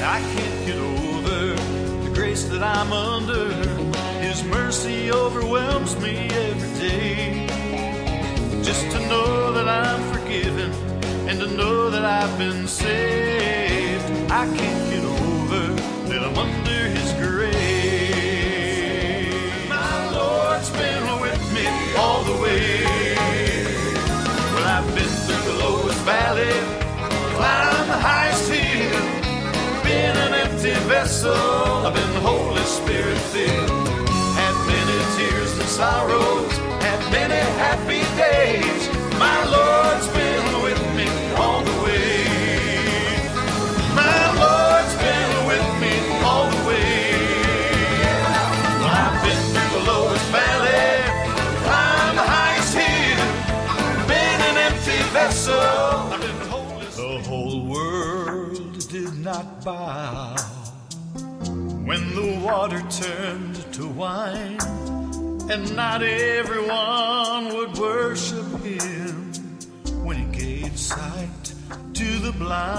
I can't get over the grace that I'm under. His mercy overwhelms me every day. Just to know that I'm forgiven and to know that I've been saved, I can't get over that I'm under His grace. My Lord's been with me all the way. Well, I've been through the lowest valley, climbed the highest hill, been an empty vessel, I've been Holy Spirit filled, had many tears and sorrows, had many happy days. My Lord's been with me all the way. My Lord's been with me all the way. Well, I've been through the lowest valley, climbed the highest hill, been an empty vessel, I've been Holy Spirit. The whole world did not bow when the water turned to wine, and not everyone would worship Him when He gave sight to the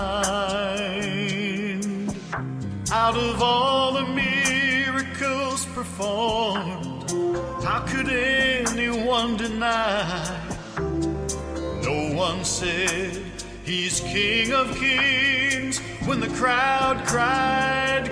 blind. Out of all the miracles performed, how could anyone deny? No one said He's King of Kings when the crowd cried,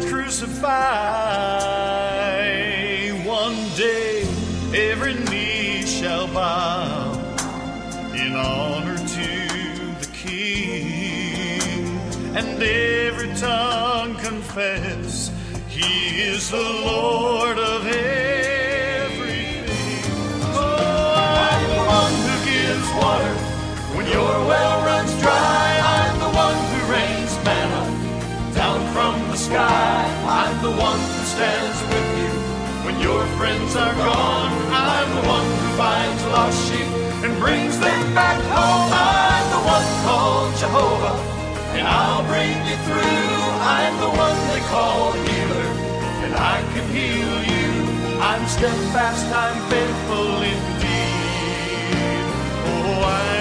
crucify. One day every knee shall bow in honor to the King, and every tongue confess He is the Lord of everything. Oh, I'm the one who gives water when your well runs dry. I'm the one who rains manna down from the sky. I'm the one who stands with you when your friends are gone. I'm the one who finds lost sheep and brings them back home. I'm the one called Jehovah, and I'll bring you through. I'm the one they call healer, and I can heal you. I'm steadfast, I'm faithful indeed. Oh,